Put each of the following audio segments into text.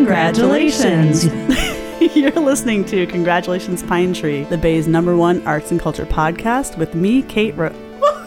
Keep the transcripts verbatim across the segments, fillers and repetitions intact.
Congratulations! You're listening to Congratulations Pine Tree, the Bay's number one arts and culture podcast with me, Kate Ro-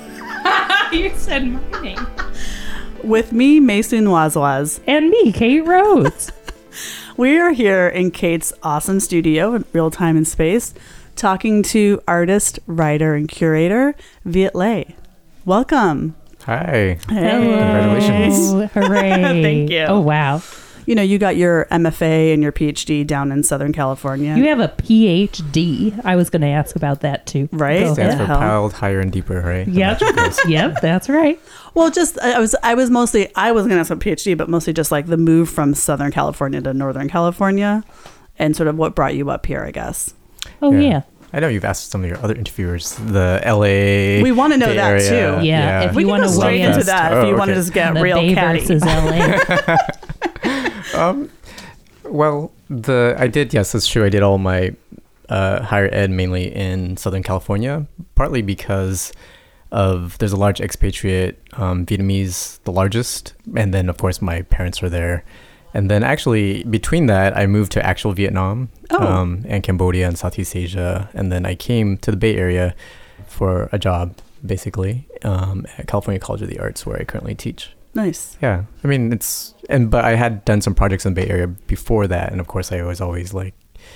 You said my name. With me, Mason Wazwaz. And me, Kate Rhodes. We are here in Kate's awesome studio in real time and space, talking to artist, writer, and curator, Viet Le. Welcome. Hi. Hey. Congratulations. Hooray. Thank you. Oh, wow. You know, you got your M F A and your P H D down in Southern California. You have a P H D. I was going to ask about that, too. Right? Go Stands ahead. for hell? piled higher and deeper, right? Yep. Yep, that's right. Well, just I was I was mostly I was gonna ask about P H D, but mostly just like the move from Southern California to Northern California, and sort of what brought you up here, I guess. Oh, yeah. Yeah. I know you've asked some of your other interviewers, the L A. We want to know Bay that area. too. Yeah, if We you can want go to straight weigh into in. that if Oh, you want to okay. just get the real Bay catty. versus L A. Um, well, the I did, yes, that's true. I did all my uh, higher ed mainly in Southern California, partly because of there's a large expatriate um, Vietnamese, the largest, and then of course my parents are there. And then actually between that, I moved to actual Vietnam Oh. um, and Cambodia and Southeast Asia. And then I came to the Bay Area for a job, basically, um, at California College of the Arts, where I currently teach. Nice. Yeah, I mean, it's, and but I had done some projects in the Bay Area before that. And of course, I was always like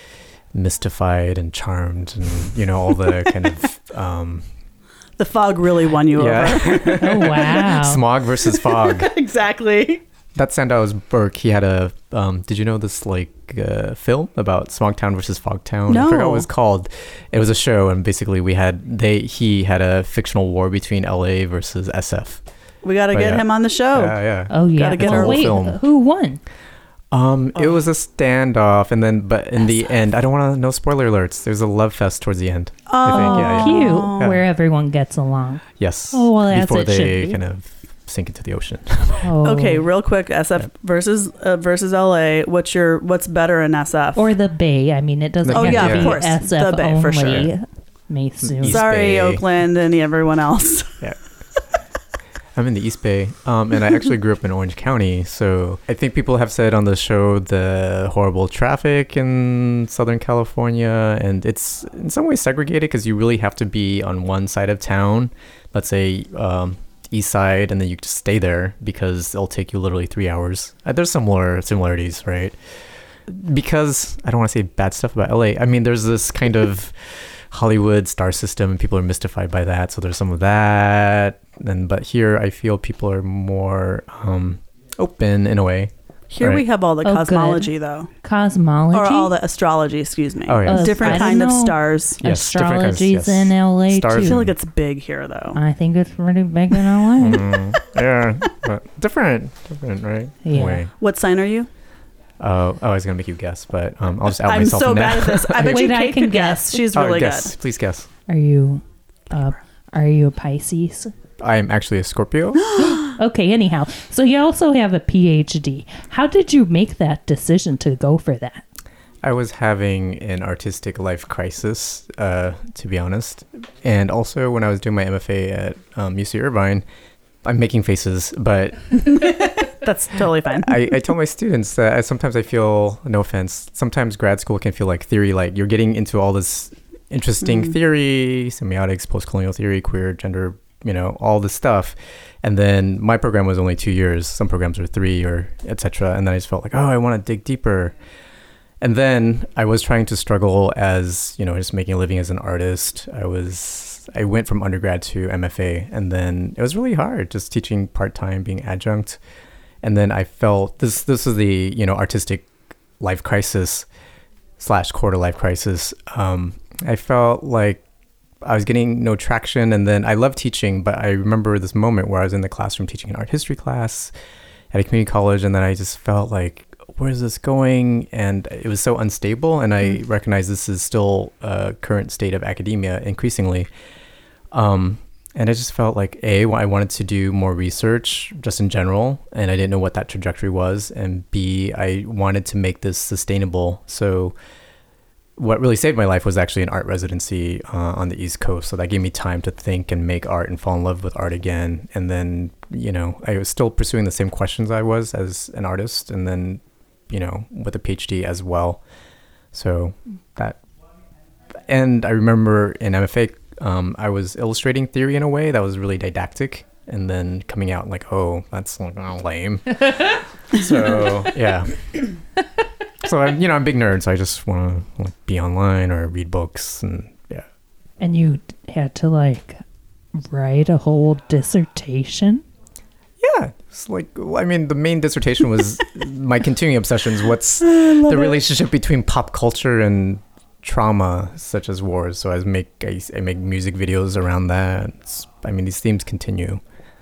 mystified and charmed and, you know, all the kind of... Um, The fog really won you over. yeah. Oh, wow. Smog versus fog. Exactly. That Sandoz Burke, he had a, um, did you know this like uh, film about Smogtown versus Fogtown? No. I forgot what it was called. It was a show, and basically we had, they, he had a fictional war between L A versus S F. We got to But get yeah. him on the show. Yeah, yeah. Oh, yeah. Gotta get oh, our wait, film. who won? Um, it Oh. was a standoff, and then, but in the S F. end, I don't want to, no spoiler alerts. There's a love fest towards the end. Oh, I think, yeah, yeah. Cute, Yeah. where everyone gets along. Yes. Oh, well, as Before it should they be. kind of sink into the ocean. Oh. Okay, real quick, S F versus uh, versus L A. What's your what's better in S F? Or the Bay. I mean, it doesn't Oh, have yeah, to of be course. S F The Bay, only. for sure. Mason. East Sorry, Bay. Oakland and everyone else. Yeah. I'm in the East Bay, um, and I actually grew up in Orange County. So I think people have said on the show the horrible traffic in Southern California, and it's in some ways segregated because you really have to be on one side of town, let's say um, East Side, and then you just stay there because it'll take you literally three hours. Uh, there's similar similarities, right? Because I don't want to say bad stuff about L A. I mean, there's this kind of Hollywood star system, and people are mystified by that. So there's some of that. And but here, I feel people are more um, open in a way. Here Right. we have all the Oh, cosmology, though. Cosmology? Or all the astrology, excuse me. Oh, yeah. Uh, Different I kind don't of know. stars. Yes, different kinds, Astrology's yes. in L A Stars I too. feel like it's big here, though. I think it's pretty big in L A. Mm, yeah, but different, different, right? Yeah. Way. What sign are you? Oh, oh, I was gonna make you guess, but um, I'll just out I'm myself so now. bad at this. I bet Wait, you I Kate can could guess. guess. She's Oh, really guess, good. please guess. Are you, uh, are you a Pisces? I'm actually a Scorpio. Okay, anyhow. So you also have a P H D. How did you make that decision to go for that? I was having an artistic life crisis, uh, to be honest. And also when I was doing my M F A at um, U C Irvine, I'm making faces, but That's totally fine. I, I tell my students that I, sometimes I feel, no offense, sometimes grad school can feel like theory, like you're getting into all this interesting Mm. theory, semiotics, post-colonial theory, queer, gender, you know, all this stuff. And then my program was only two years. Some programs are three or et cetera. And then I just felt like, oh, I want to dig deeper. And then I was trying to struggle as, you know, just making a living as an artist. I was, I went from undergrad to M F A, and then it was really hard just teaching part-time, being adjunct. And then I felt this, this is the, you know, artistic life crisis slash quarter life crisis. Um, I felt like I was getting no traction, and then I love teaching, but I remember this moment where I was in the classroom teaching an art history class at a community college, and then I just felt like, where is this going? And it was so unstable, and I mm. recognize this is still a current state of academia increasingly. Um, and I just felt like, A, I wanted to do more research just in general, and I didn't know what that trajectory was, and B, I wanted to make this sustainable. So what really saved my life was actually an art residency uh, on the East Coast. So that gave me time to think and make art and fall in love with art again. And then, you know, I was still pursuing the same questions I was as an artist. And then you know, with a PhD as well. So that, and I remember in M F A, um, I was illustrating theory in a way that was really didactic, and then coming out like, oh, that's like oh, lame. So yeah. So I'm, you know, I'm a big nerd, so I just want to like, be online or read books, and yeah. And you had to like write a whole dissertation? Yeah, it's like I mean, the main dissertation was my continuing obsessions. What's the it. relationship between pop culture and trauma, such as wars? So I make I, I make music videos around that. It's, I mean, these themes continue.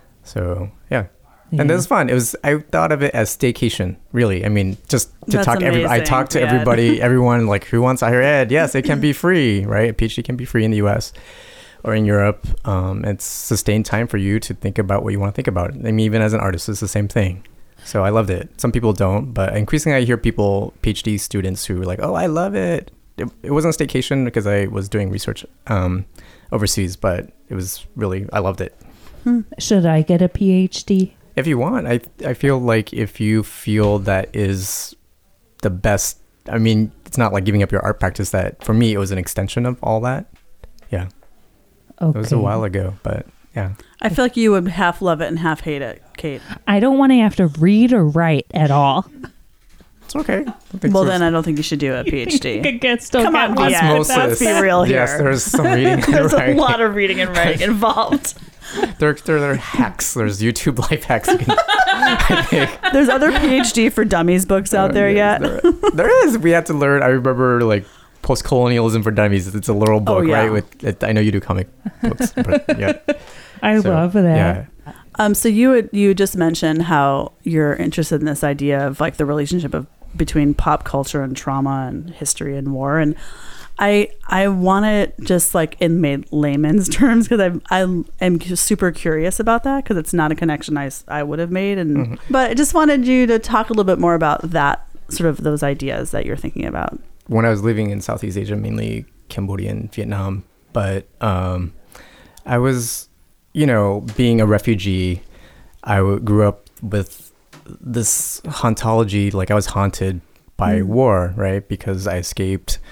So yeah. Yeah. And it was fun. It was. I thought of it as staycation. Really, I mean, just to That's talk. Every, I amazing, talk to yeah. everybody, everyone. Like, who wants higher ed? Yes, it can be free, right? A PhD can be free in the U S or in Europe. Um, it's sustained time for you to think about what you want to think about. I mean, even as an artist, it's the same thing. So I loved it. Some people don't, but increasingly I hear people, PhD students, who are like, "Oh, I love it." It, it wasn't a staycation because I was doing research um, overseas, but it was really I loved it. Should I get a PhD? If you want, I I feel like if you feel that is the best, I mean, it's not like giving up your art practice. That for me, it was an extension of all that. Yeah, Okay. it was a while ago, but yeah. I feel like you would half love it and half hate it, Kate. I don't want to have to read or write at all. It's okay. I think Well, so. then I don't think you should do a PhD. Get still Come get on, one. yeah, Osmosis. let's be real here. Yes, there's some reading. There's right. a lot of reading and writing involved. There, there, there are hacks. There's YouTube life hacks. You can, I think. There's other PhD for dummies books out there yet. There, there is. We had to learn. I remember like Post-Colonialism for Dummies. It's a little book, Oh, yeah. right? With it, I know you do comic books, but yeah. I So, love that. Yeah. Um, so you would, you just mentioned how you're interested in this idea of like the relationship of between pop culture and trauma and history and war, and I I want it just like in made layman's terms because I I am super curious about that because it's not a connection I, s- I would have made, and Mhm. but I just wanted you to talk a little bit more about that sort of those ideas that you're thinking about. When I was living in Southeast Asia, mainly Cambodia and Vietnam, but um, I was, you know, being a refugee, I w- grew up with this hauntology, like I was haunted by Mm. war, right? Because I escaped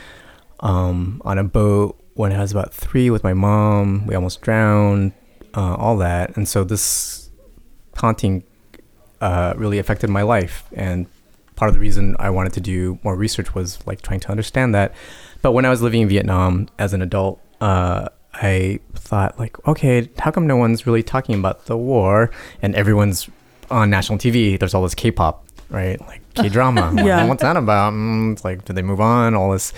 um, on a boat when I was about three with my mom. We almost drowned, uh, all that. And so this haunting uh, really affected my life. And part of the reason I wanted to do more research was like trying to understand that. But when I was living in Vietnam as an adult, uh, I thought like, okay, how come no one's really talking about the war and everyone's on national T V? There's all this K-pop, right? Like K-drama. Yeah. What's that about? Mm, it's like, did they move on? All this.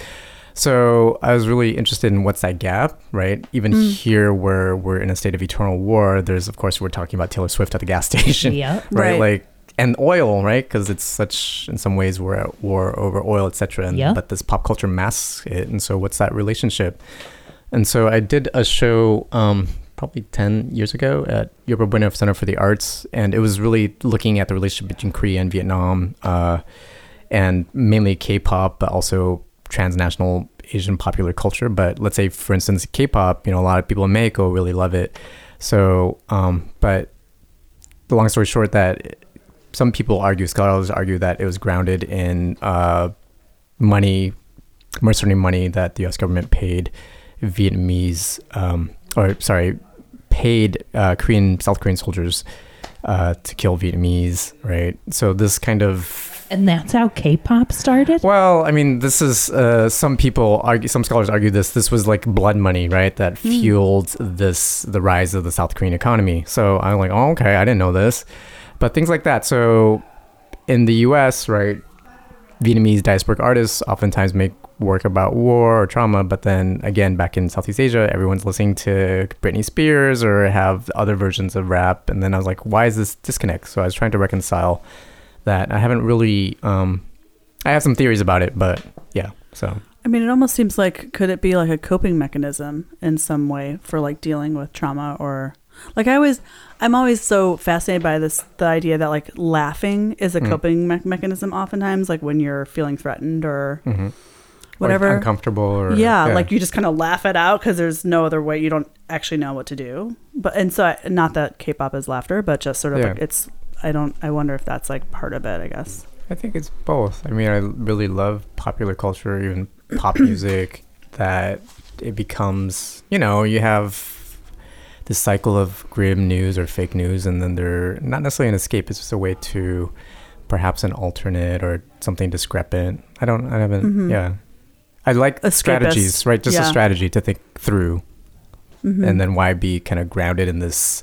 So I was really interested in what's that gap, right? Even Mm. here where we're in a state of eternal war, there's, of course, we're talking about Taylor Swift at the gas station, Yep. right? Right. Like, and oil, right? Because it's such, in some ways, we're at war over oil, et cetera. And Yeah. but this pop culture masks it. And so what's that relationship? And so I did a show um, probably ten years ago at Yerba Buena Center for the Arts. And it was really looking at the relationship between Korea and Vietnam, uh, and mainly K-pop, but also transnational Asian popular culture. But let's say, for instance, K-pop, you know, a lot of people in Mexico really love it. So, um, but the long story short, that some people argue, scholars argue that it was grounded in uh, money, mercenary money that the U S government paid Vietnamese, um, or sorry, paid uh, Korean, South Korean soldiers uh, to kill Vietnamese, right? So this kind of And that's how K-pop started? well, I mean, this is uh, some people argue, some scholars argue this. This was like blood money, right? That fueled this the rise of the South Korean economy. So I'm like, oh, okay, I didn't know this, but things like that. So in the U S, right, Vietnamese diasporic artists oftentimes make work about war or trauma, but then again, back in Southeast Asia, everyone's listening to Britney Spears or have other versions of rap. And then I was like, why is this disconnect? So I was trying to reconcile that. I haven't really um I have some theories about it, but yeah, so I mean, it almost seems like, could it be like a coping mechanism in some way for like dealing with trauma, or like I always, I'm always so fascinated by this, the idea that like laughing is a Mm. coping me- mechanism oftentimes, like when you're feeling threatened or mhm. whatever. Or uncomfortable or yeah, like you just kind of laugh it out because there's no other way. You don't actually know what to do. But, and so I, not that K-pop is laughter, but just sort of Yeah. like it's, I don't, I wonder if that's like part of it, I guess. I think it's both. I mean, I really love popular culture, even pop music, that it becomes, you know, you have this cycle of grim news or fake news, and then they're not necessarily an escape. It's just a way to perhaps an alternate or something discrepant. I don't, I haven't, Mhm. yeah. I like Escapist. strategies, right? Just a Yeah. strategy to think through. Mhm. And then why be kind of grounded in this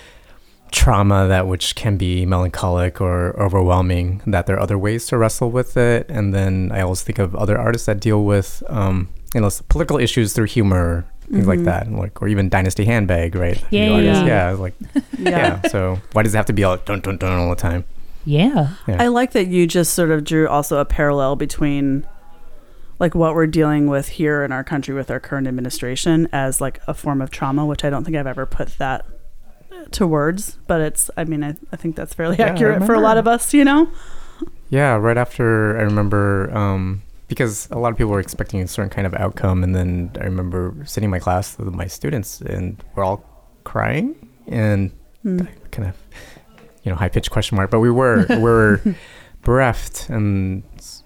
trauma that which can be melancholic or overwhelming, that there are other ways to wrestle with it. And then I always think of other artists that deal with um you know political issues through humor, things like Mhm. that, and like, or even Dynasty Handbag, right? Yeah, The artist, yeah. yeah, like yeah. yeah. So why does it have to be all dun dun dun all the time? Yeah. Yeah. I like that you just sort of drew also a parallel between like what we're dealing with here in our country with our current administration as like a form of trauma, which I don't think I've ever put that to words, but it's, I mean, I, I think that's fairly Yeah, I accurate for a remember. lot of us, you know? Yeah, right after, I remember, um, because a lot of people were expecting a certain kind of outcome, and then I remember sitting in my class with my students, and we're all crying, and Mm. kind of, you know, high-pitched question mark, but we were, we were bereft, and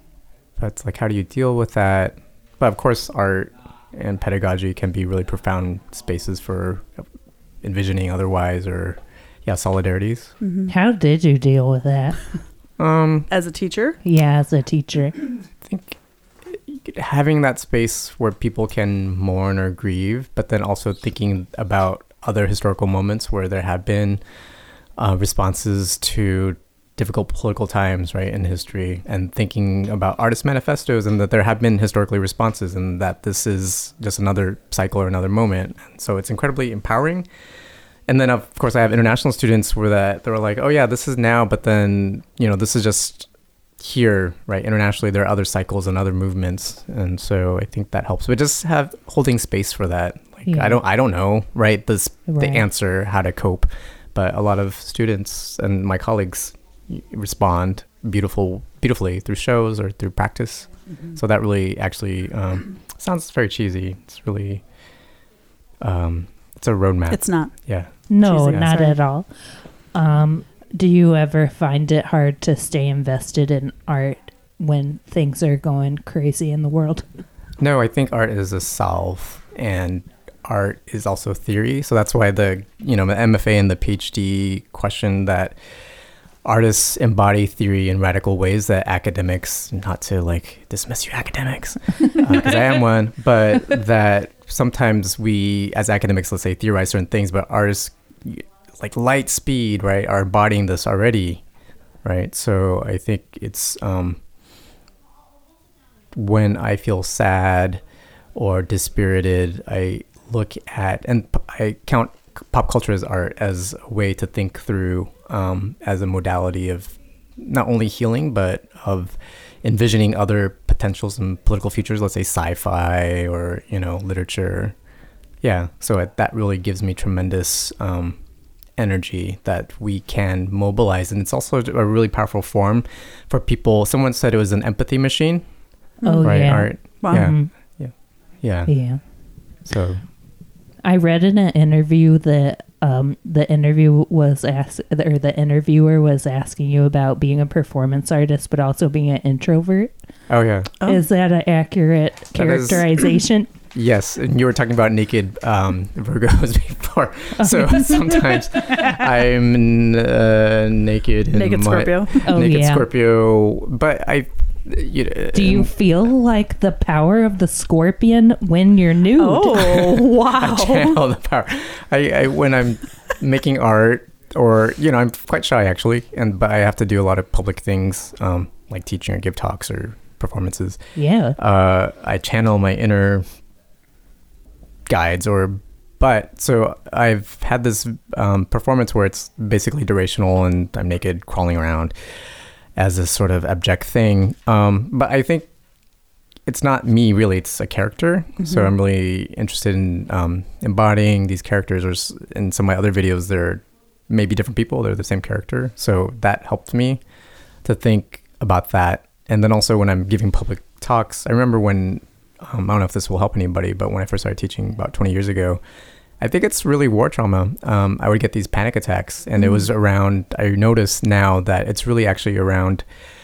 but like, how do you deal with that? But of course, art and pedagogy can be really profound spaces for envisioning otherwise, or, yeah, solidarities. Mhm. How did you deal with that? Um, As a teacher? Yeah, as a teacher. I think having that space where people can mourn or grieve, but then also thinking about other historical moments where there have been uh, responses to difficult political times, right, in history, and thinking about artist manifestos, and that there have been historically responses, and that this is just another cycle or another moment. And so it's incredibly empowering. And then, of course, I have international students where that they're like, oh yeah, this is now, but then, you know, this is just here, right? Internationally, there are other cycles and other movements, and so I think that helps. But just have holding space for that. Like, Yeah. I don't, I don't know, right? This Right. the answer how to cope, but a lot of students and my colleagues respond beautiful, beautifully through shows or through practice. Mm-hmm. So that really actually um, sounds very cheesy. It's really, um, it's a roadmap. It's not. yeah. No, Cheesy, not sorry. at all. Um, do you ever find it hard to stay invested in art when things are going crazy in the world? No, I think art is a solve, and art is also theory. So that's why the, you know, the M F A and the PhD question that artists embody theory in radical ways that academics, not to like dismiss you academics, because I am one, but that sometimes we as academics, let's say, theorize certain things, but artists like light speed, right, are embodying this already, right? So I think it's um, when I feel sad or dispirited, I look at, and p- I count pop culture as art as a way to think through, um, as a modality of not only healing, but of envisioning other potentials and political futures, let's say sci-fi or, you know, literature. Yeah, so it, that really gives me tremendous um, energy that we can mobilize. And it's also a really powerful form for people. Someone said it was an empathy machine, Oh, right? yeah. Art. Wow. Yeah. Mhm. Yeah. Yeah. So, I read in an interview that um, the interview was asked, or the interviewer was asking you about being a performance artist, but also being an introvert. oh yeah. Oh. Is that an accurate That is- characterization? Yes, and you were talking about naked um, Virgos before. So sometimes I'm uh, naked. in Naked my- Scorpio. Oh, naked yeah. Scorpio, but I. You know, Do you and feel like the power of the scorpion when you're nude? Oh, wow. I channel the power. I, I when I'm making art, or you know, I'm quite shy actually, and but I have to do a lot of public things, um, like teaching or give talks or performances. Yeah. Uh, I channel my inner guides, or but so I've had this um, performance where it's basically durational and I'm naked crawling around as a sort of abject thing, um, but I think it's not me really, it's a character. Mm-hmm. So I'm really interested in um, embodying these characters, or s- in some of my other videos they're maybe different people, they're the same character, so that helped me to think about that. And then also when I'm giving public talks, I remember when um, I don't know if this will help anybody, but when I first started teaching about twenty years ago, I think it's really war trauma. Um, I would get these panic attacks, and Mm. it was around, I notice now that it's really actually around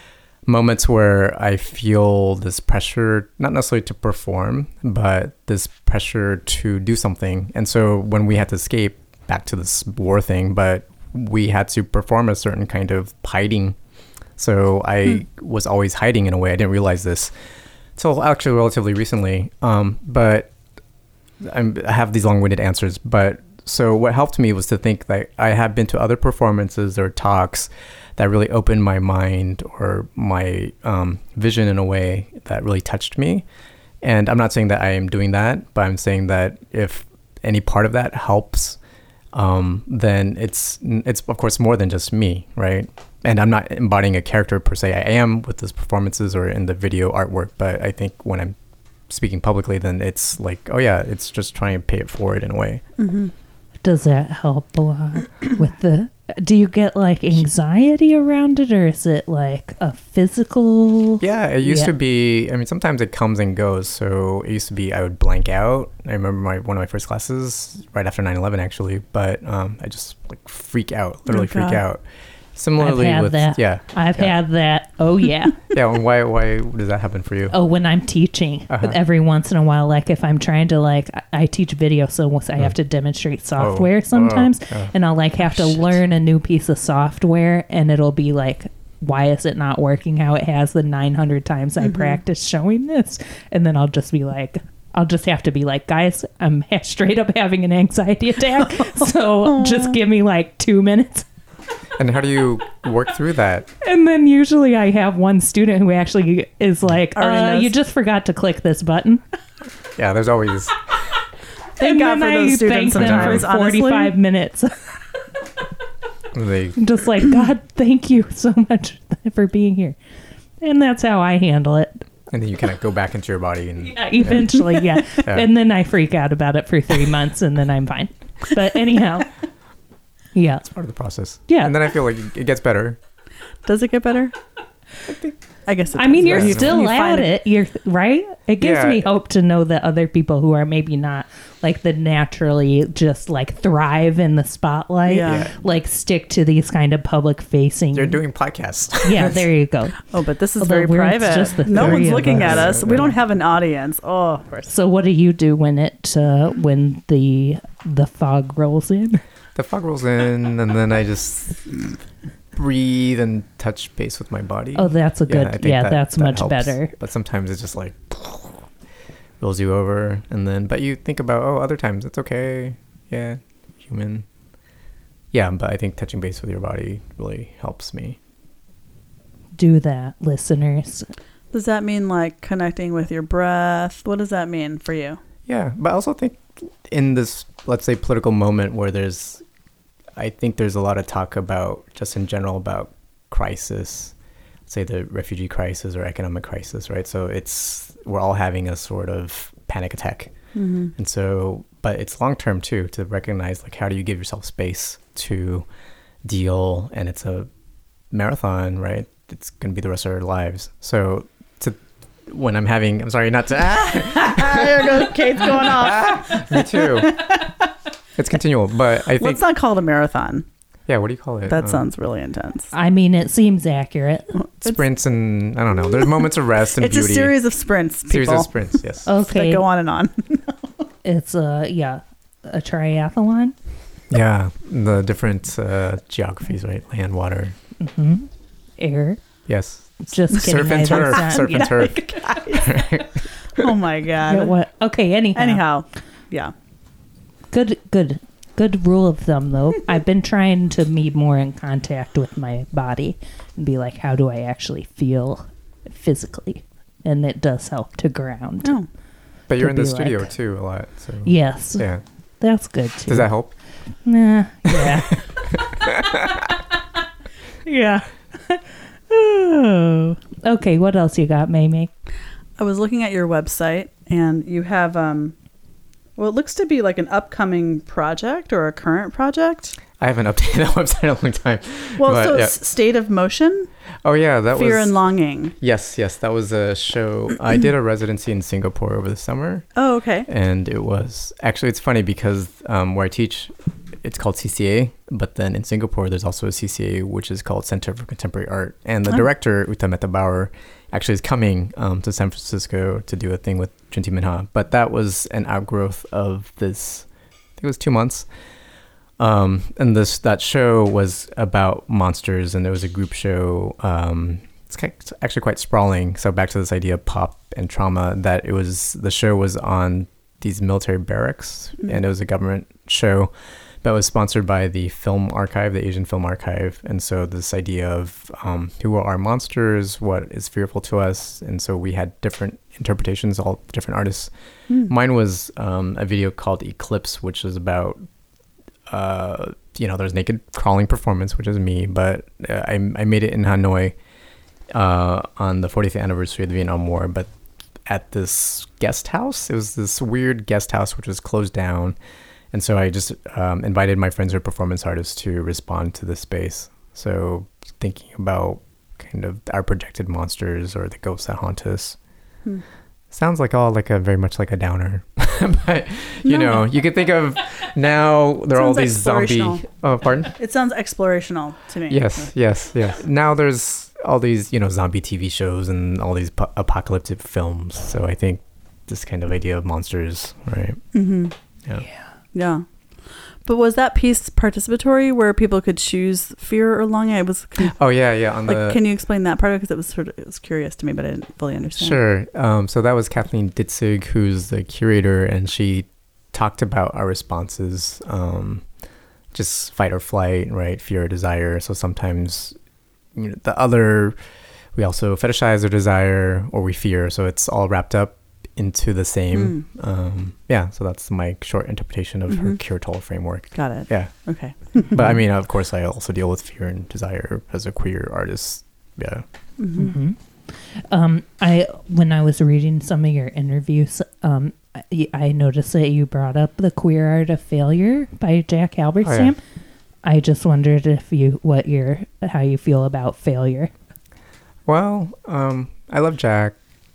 moments where I feel this pressure, not necessarily to perform, but this pressure to do something. And so when we had to escape back to this war thing, but we had to perform a certain kind of hiding. So I hmm. was always hiding in a way. I didn't realize this until actually relatively recently. Um, but I'm, I have these long-winded answers. But so what helped me was to think that I have been to other performances or talks that really opened my mind or my um, vision in a way that really touched me. And I'm not saying that I am doing that, but I'm saying that if any part of that helps, um, then it's, it's of course more than just me, right? And I'm not embodying a character per se. I am with those performances or in the video artwork, but I think when I'm speaking publicly, then it's like, oh yeah, it's just trying to pay it forward in a way. Mm-hmm. Does that help a lot with the, do you get like anxiety around it, or is it like a physical? Yeah, it used yeah. to be, I mean, sometimes it comes and goes. So it used to be, I would blank out. I remember my one of my first classes right after nine eleven actually, but um, I just like freak out, literally oh, freak God. out. Similarly I've had with, that. yeah. I've yeah. had that. Oh yeah. Yeah, and why, why does that happen for you? Oh, when I'm teaching, Uh-huh. every once in a while, like if I'm trying to like, I- I teach video, so once I have to demonstrate software Oh. sometimes, Oh. and I'll like have to Shit. learn a new piece of software, and it'll be like, why is it not working how it has the nine hundred times I Mhm. practiced showing this? And then I'll just be like, I'll just have to be like, guys, I'm ha- straight up having an anxiety attack, so just give me like two minutes. And how do you work through that? And then usually I have one student who actually is like, Already uh, knows. you just forgot to click this button. Yeah, there's always... Thank and God then for those I students thank them sometimes, for honestly. forty-five minutes. They, I'm just like, God, thank you so much for being here. And that's how I handle it. and then you kind of go back into your body and... Yeah, eventually, yeah. Yeah. And then I freak out about it for three months, and then I'm fine. But anyhow, yeah. It's part of the process. Yeah. And then I feel like it gets better. Does it get better? I guess it I mean, does, you're right? You- still you at find it. You're right. It gives Yeah. me hope to know that other people who are maybe not like the naturally just like thrive in the spotlight, Yeah. Yeah. like stick to these kind of public facing. You're doing podcasts. Yeah, there you go. Oh, but this is Although very we're private. just the No three one's of looking us. at us. We don't have an audience. Oh, of course. So, what do you do when it uh, when the the fog rolls in? The fog rolls in, and then I just breathe and touch base with my body. Oh, that's a I good. think Yeah, that- that's that much helps. better. But sometimes it's just like rolls you over, and then but you think about, oh, other times it's okay. Yeah, human. Yeah, but I think touching base with your body really helps me. Do that, listeners. Does that mean like connecting with your breath? What does that mean for you? Yeah, but I also think in this, let's say, political moment where there's, I think there's a lot of talk about, just in general, about crisis, say the refugee crisis or economic crisis, right? So it's, we're all having a sort of panic attack. Mm-hmm. And so, but it's long term too, to recognize like, how do you give yourself space to deal? And it's a marathon, right? It's going to be the rest of our lives. So to, when I'm having, I'm sorry, not to, There goes Kate's going off. me too. It's continual, but I think, Let's not call it a marathon. yeah, what do you call it? That Um, sounds really intense. I mean, it seems accurate. sprints and, I don't know, there's moments of rest and It's beauty. a series of sprints, people. Series of sprints, yes. Okay, That go on and on. it's a yeah, a triathlon. Yeah, the different uh, geographies, right? Land, water. hmm Air. Yes. Just kidding. Surf and I turf. understand. Surf and Yeah. turf. Oh my God. Yeah, what? Okay. Anyhow. Anyhow, yeah. Good. Good. Good rule of thumb, though. I've been trying to be more in contact with my body and be like, how do I actually feel physically? And it does help to ground. Oh, But you're To in the be studio like- too a lot. So Yes. yeah. That's good too. Does that help? Nah. Yeah. yeah. Oh. Okay. What else you got, Mamie? I was looking at your website, and you have um, well, it looks to be like an upcoming project or a current project. I haven't updated that website in a long time. Well, But, so yeah. it's State of Motion, Oh yeah, that Fear was and Longing. yes, yes, that was a show. I did a residency in Singapore over the summer, Oh, okay. and it was actually it's funny because um, where I teach, it's called C C A, but then in Singapore, there's also a C C A, which is called Center for Contemporary Art. And the Oh. director, Uta Mehta-Bauer, actually is coming um, to San Francisco to do a thing with Junti Minha. But that was an outgrowth of this, I think it was two months. Um, and this that show was about monsters, and it was a group show. Um, it's, kind it's actually quite sprawling. So back to this idea of pop and trauma, that it was, the show was on these military barracks, Mm. and it was a government show that was sponsored by the Film Archive, the Asian Film Archive. And so this idea of um, who are our monsters, what is fearful to us, and so we had different interpretations, all different artists. Mm. Mine was um, a video called Eclipse, which was about uh, you know, there's naked crawling performance, which is me, but uh, I I made it in Hanoi uh, on the fortieth anniversary of the Vietnam War, but at this guest house. It was this weird guest house which was closed down. And so I just um, invited my friends who are performance artists to respond to this space. So thinking about kind of our projected monsters or the ghosts that haunt us. Hmm. Sounds like all like a very much like a downer. But, you No. know, you could think of now there are all Sounds these zombie... explorational. Oh, pardon? It sounds explorational to me. Yes, yes, yes. Now there's all these, you know, zombie T V shows and all these po- apocalyptic films. So I think this kind of idea of monsters, right? Mm-hmm. Yeah. Yeah. But was that piece participatory where people could choose fear or longing? I was con- Oh yeah, yeah. On like, the can you explain that part? Because it was sort of, it was curious to me, but I didn't fully understand. Sure. Um, so that was Kathleen Ditzig, who's the curator, and she talked about our responses, um, just fight or flight, right? Fear or desire. So sometimes, you know, the other, we also fetishize or desire, or we fear. So it's all wrapped up into the same. Mm. Um, yeah. So that's my short interpretation of her Mhm. curatorial framework. Got it. Yeah. Okay. But I mean, of course, I also deal with fear and desire as a queer artist. Yeah. Mm-hmm. hmm Um, I when I was reading some of your interviews, um, I, I noticed that you brought up The Queer Art of Failure by Jack Halberstam. Oh, I just wondered if you what your how you feel about failure. Well, um, I love Jack.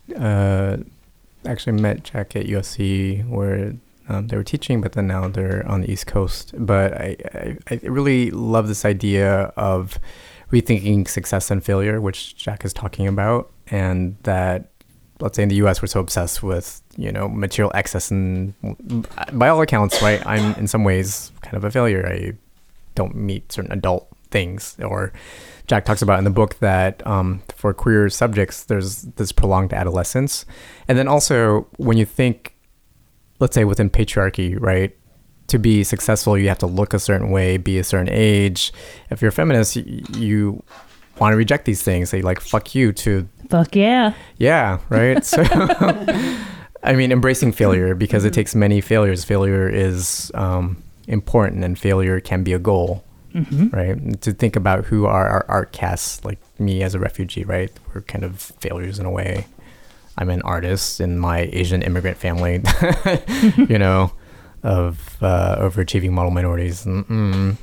Uh, actually met Jack at U S C where um, they were teaching, but then now they're on the East Coast. But I, I, I really love this idea of rethinking success and failure, which Jack is talking about, and that, let's say in the U S we're so obsessed with, you know, material excess, and by all accounts, right, I'm in some ways kind of a failure. I don't meet certain adult things. Or Jack talks about in the book that um, for queer subjects, there's this prolonged adolescence. And then also when you think, let's say within patriarchy, right, to be successful, you have to look a certain way, be a certain age. If you're a feminist, you, you want to reject these things. Say like, fuck you to, Fuck yeah. yeah, right? So, I mean, embracing failure, because it takes many failures. Failure is um, important, and failure can be a goal. hmm Right. And to think about who are our art casts, like me as a refugee, right? We're kind of failures in a way. I'm an artist in my Asian immigrant family, you know, of uh, overachieving model minorities. Mm-mm.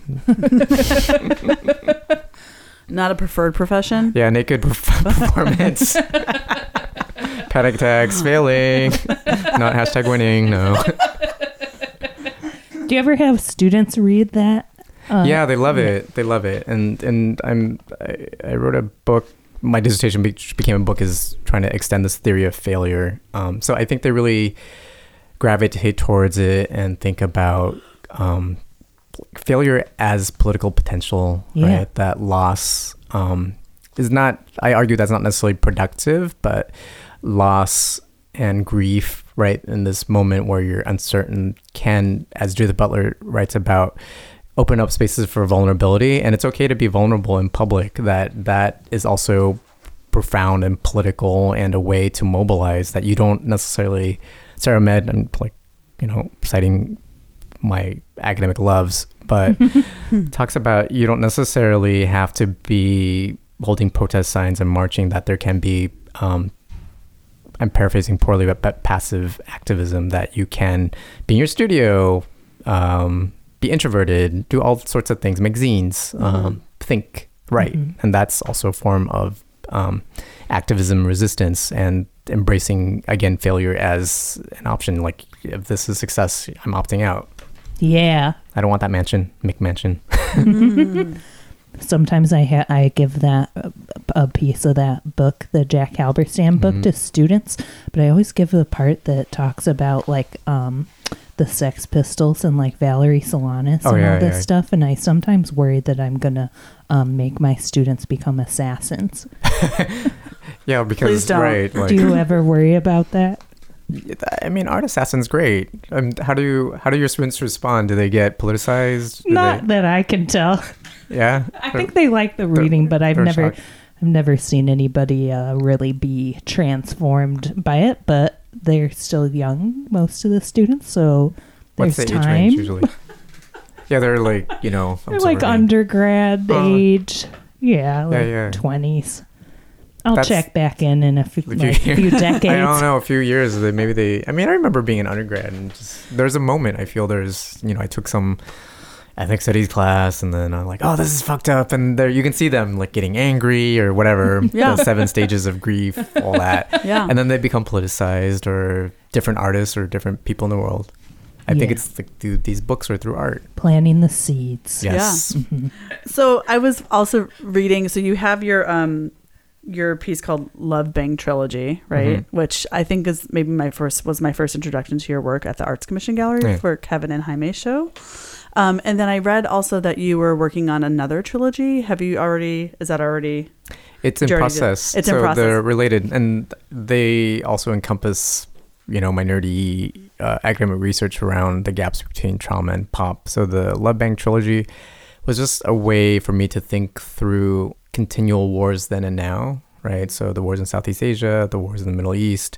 Not a preferred profession. Yeah, naked perf- performance. Panic attacks, failing, not hashtag winning. No. Do you ever have students read that? Uh, Yeah, they love it. They love it. And and I'm I, I wrote a book. My dissertation be- became a book is trying to extend this theory of failure. Um, so I think they really gravitate towards it and think about um, failure as political potential. Yeah. Right, that loss um, is not. I argue that's not necessarily productive, but loss and grief, right, in this moment where you're uncertain, can, as Judith Butler writes about, open up spaces for vulnerability. And it's okay to be vulnerable in public. That that is also profound and political, and a way to mobilize that you don't necessarily. Sarah Med, I'm like, you know, citing my academic loves, but talks about you don't necessarily have to be holding protest signs and marching, that there can be um, I'm paraphrasing poorly, but, but passive activism, that you can be in your studio, um, be introverted, do all sorts of things, make zines, um, Mm-hmm. think, right. Mhm. And that's also a form of um, activism resistance, and embracing, again, failure as an option. Like, if this is success, I'm opting out. Yeah. I don't want that mansion, McMansion. Mm. Sometimes I ha- I give that uh, a piece of that book, the Jack Halberstam book, Mhm. to students, but I always give the part that talks about like um, the Sex Pistols and like Valerie Solanas Oh, and yeah, all this yeah. stuff, and I sometimes worry that I'm gonna um, make my students become assassins. Yeah, because Please don't. right. Like, Do you ever worry about that? I mean, Art Assassin's great. Um, how do you how do your students respond? Do they get politicized? Do Not they, that I can tell. yeah. I think they like the reading, but I've they're never, shocked. I've never seen anybody uh, really be transformed by it. But they're still young, most of the students, so What's there's the age time. range usually? Yeah, they're like you know. They're like absorbing. undergrad Oh. age, yeah, like yeah. twenties. I'll That's- check back in in a few, If you- like, few decades. I don't know, a few years. They, maybe they. I mean, I remember being an undergrad, and just there's a moment. I feel there's, you know, I took some ethnic studies class, and then I'm like, oh, this is fucked up, and there you can see them like getting angry or whatever. Yeah. The seven stages of grief, all that, Yeah. and then they become politicized or different artists or different people in the world. I think Yeah. it's like dude, these books are through art. Planting the seeds. Yes. Mhm. So I was also reading. So you have your um your piece called Love Bang Trilogy, right? Mhm. Which I think is maybe my first was my first introduction to your work at the Arts Commission Gallery Yeah. for Kevin and Jaime's show. Um, and then I read also that you were working on another trilogy. Have you already? Is that already? It's in Did you already do- process. it's in so process. they're related, and they also encompass, you know, my nerdy uh, academic research around the gaps between trauma and pop. So the Love Bang trilogy was just a way for me to think through continual wars then and now, right? So the wars in Southeast Asia, the wars in the Middle East,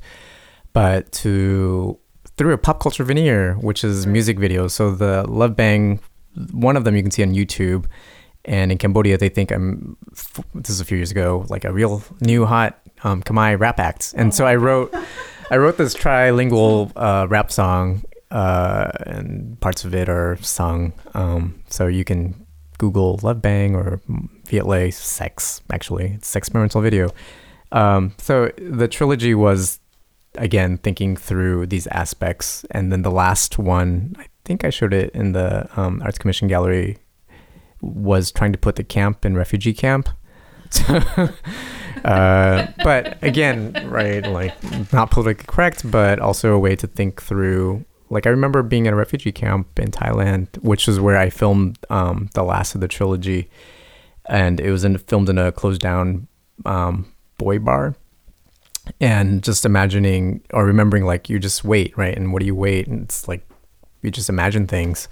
but to through a pop culture veneer, which is music videos. So the Love Bang, one of them you can see on YouTube. And in Cambodia, they think I'm, this is a few years ago, like a real new hot um, Khmer rap act. And so I wrote, I wrote this trilingual uh, rap song, uh, and parts of it are sung. Um, so you can Google Love Bang or Viet Le Sex, actually. It's experimental video. Um, so the trilogy was, again, thinking through these aspects. And then the last one, I think I showed it in the um, Arts Commission Gallery, was trying to put the camp in refugee camp. So, uh, but again, right, like not politically correct, but also a way to think through. Like I remember being in a refugee camp in Thailand, which is where I filmed um, the last of the trilogy, and it was in, filmed in a closed down um, boy bar. And just imagining or remembering, like you just wait, right? And what do you wait? And it's like you just imagine things.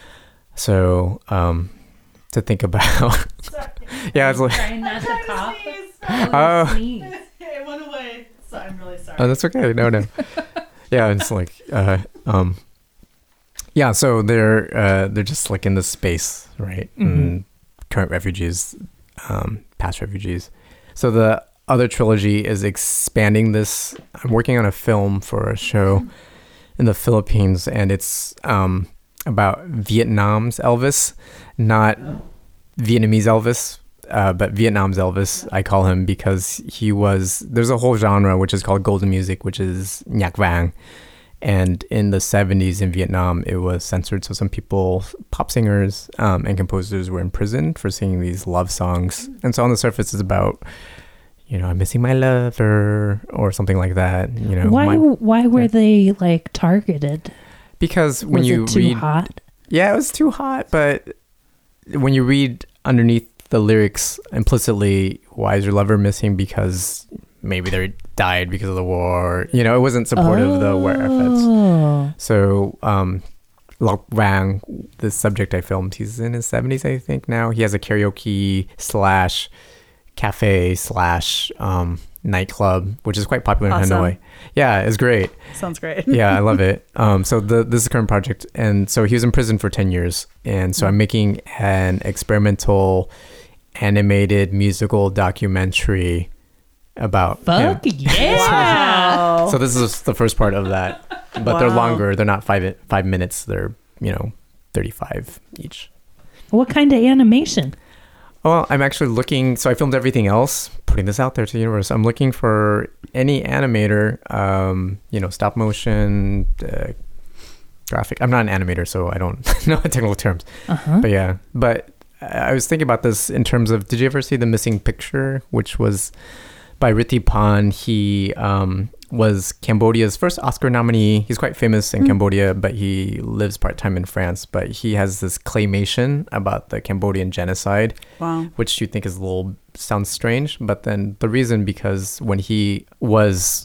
So um, to think about, yeah, it's like. Trying not to cough. Oh. It went away. So I'm really sorry. Oh, that's okay. No, no. Yeah, it's like, uh, um, yeah. So they're uh, they're just like in this space, right? Mhm. And current refugees, um, past refugees. So the other trilogy is expanding this. I'm working on a film for a show in the Philippines, and it's um, about Vietnam's Elvis, not Vietnamese Elvis. Uh, but Vietnam's Elvis, I call him because he was, there's a whole genre which is called golden music, which is nhạc vàng. And in the seventies in Vietnam, it was censored. So some people, pop singers um, and composers were imprisoned for singing these love songs. And so on the surface, it's about, you know, I'm missing my lover or something like that. You know, Why? my, why were yeah. they like targeted? because when Was you it too read, hot? yeah, it was too hot. But when you read underneath the lyrics implicitly, why is your lover missing? Because maybe they died because of the war. You know, it wasn't supportive of the war efforts. Oh. So, um, Lộc Vang, the subject I filmed, he's in his seventies, I think now. He has a karaoke slash cafe slash um, nightclub, which is quite popular in Awesome. Hanoi. Yeah, it's great. Sounds great. Yeah, I love it. Um, so the this is the current project, and so he was in prison for ten years, and so I'm making an experimental animated musical documentary about Fuck him. yeah! Wow. So this is the first part of that, but they're Wow. longer. They're not five five minutes. They're you know thirty-five each. What kind of animation? Well, I'm actually looking. So I filmed everything else, putting this out there to the universe. I'm looking for any animator, um, you know, stop motion, uh, graphic. I'm not an animator, so I don't know the technical terms. Uh-huh. But yeah, but I was thinking about this in terms of, did you ever see The Missing Picture, which was by Rithi Pan? He um, was Cambodia's first Oscar nominee. He's quite famous in mm. Cambodia, but he lives part-time in France. But he has this claymation about the Cambodian genocide, wow. which you think is a little, sounds strange. But then the reason, because when he was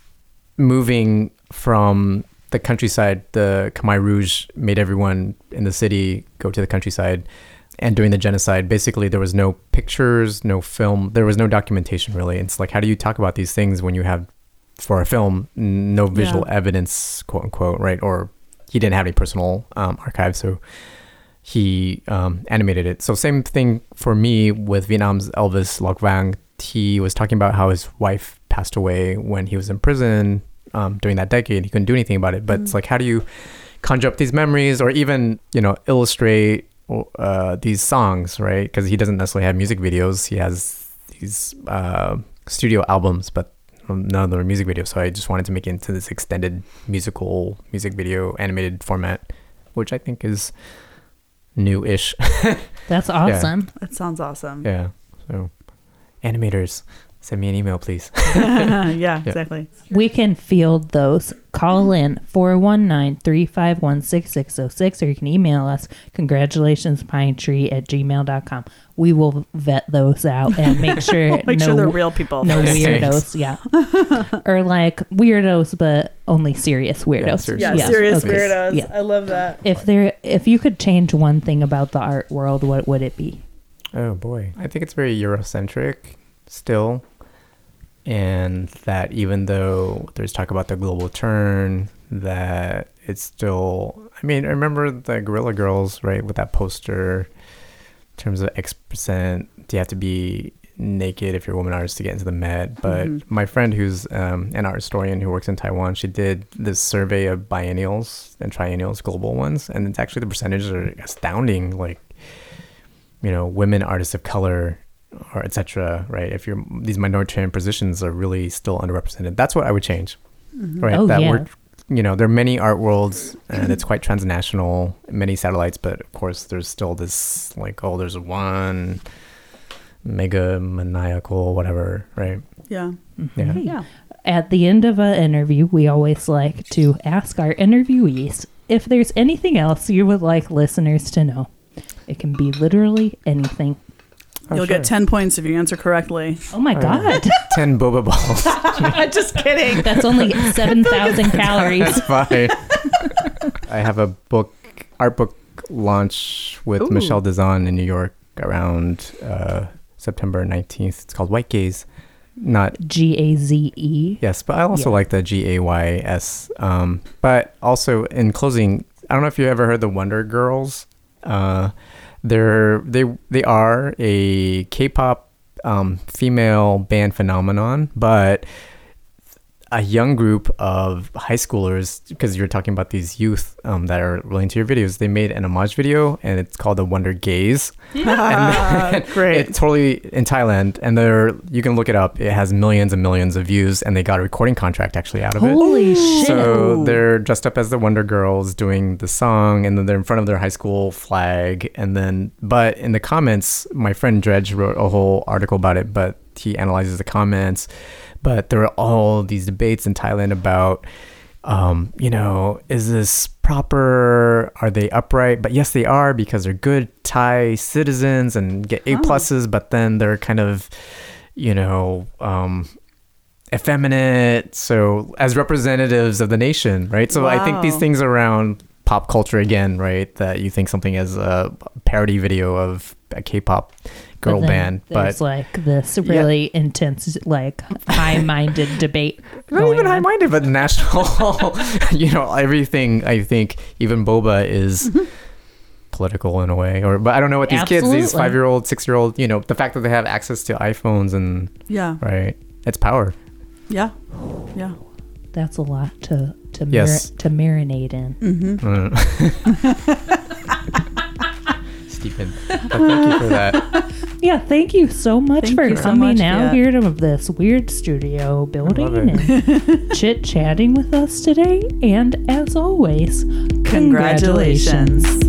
moving from the countryside, the Khmer Rouge made everyone in the city go to the countryside. And during the genocide, basically, there was no pictures, no film. There was no documentation, really. It's like, how do you talk about these things when you have, for a film, no visual yeah. evidence, quote unquote, right? Or he didn't have any personal um, archive, so he um, animated it. So same thing for me with Vietnam's Elvis Loc Vang. He was talking about how his wife passed away when he was in prison um, during that decade. He couldn't do anything about it. But mm. it's like, how do you conjure up these memories, or even, you know, illustrate Uh, these songs, right? Because he doesn't necessarily have music videos. He has these uh, studio albums, but none of them are music videos. So I just wanted to make it into this extended musical music video animated format, which I think is new-ish. That's awesome. Yeah. That sounds awesome. Yeah. So animators, send me an email, please. yeah, yeah, exactly. We can field those. Call in four one nine, three five one, six six zero six, or you can email us congratulationspinetree at gmail dot com. We will vet those out and make sure make no, sure they're real people. No weirdos, yeah. Or like weirdos, but only serious weirdos. Yeah, serious, yeah, serious okay. weirdos. Yeah. I love that. If there, if you could change one thing about the art world, what would it be? Oh boy, I think it's very Eurocentric still. And that even though there's talk about the global turn, that it's still, I mean, I remember the Guerrilla Girls, right, with that poster in terms of X percent, do you have to be naked if you're a woman artist to get into the Met? But mm-hmm. my friend who's um, an art historian who works in Taiwan, she did this survey of biennials and triennials, global ones, and it's actually the percentages are astounding, like, you know, women artists of color, or et cetera, right? If you're, these minoritarian positions are really still underrepresented. That's what I would change, mm-hmm. right? Oh, that yeah. we're, you know, there are many art worlds and it's quite transnational, many satellites, but of course there's still this like, oh, there's one mega maniacal, whatever, right? Yeah. Mm-hmm. Yeah. Yeah. At the end of an interview, we always like to ask our interviewees if there's anything else you would like listeners to know. It can be literally anything. Oh, You'll sure. get ten points if you answer correctly. Oh my God. ten boba balls. Just kidding. That's only seven thousand calories. That's fine. I have a book, art book launch with Ooh. Michelle Dezan in New York around uh, September nineteenth. It's called White Gaze. Not G A Z E. Yes, but I also yeah. like the G A Y S. Um, but also in closing, I don't know if you ever heard the Wonder Girls. Uh, They're they they are a K-pop um, female band phenomenon, but a young group of high schoolers, because you're talking about these youth um, that are relating to your videos, they made an homage video, and it's called the Wonder Gaze. Yeah, and great. It's totally in Thailand, and they're you can look it up. It has millions and millions of views, and they got a recording contract actually out of it. Holy shit! So they're dressed up as the Wonder Girls doing the song, and then they're in front of their high school flag, and then but in the comments, my friend Dredge wrote a whole article about it, but he analyzes the comments. But there are all these debates in Thailand about, um, you know, is this proper? Are they upright? But yes, they are, because they're good Thai citizens and get A pluses, oh. but then they're kind of, you know, um, effeminate. So as representatives of the nation, right? So wow. I think these things around pop culture again, right? That you think something as a parody video of a K-pop girl but band, there's but like this really yeah. intense, like high-minded debate. Not even on. high-minded, but national. You know, everything. I think even boba is mm-hmm. political in a way, or but I don't know what these Absolutely. kids, these five-year-old, six-year-old, you know, the fact that they have access to iPhones and yeah, right, it's power. Yeah, yeah, that's a lot to to yes. mar- to marinate in. Mm-hmm. Mm. Stephen, but thank you for that. Yeah, thank you so much Thank for you so coming much, out yeah. here to this weird studio building it. and chit-chatting with us today. And as always, Congratulations.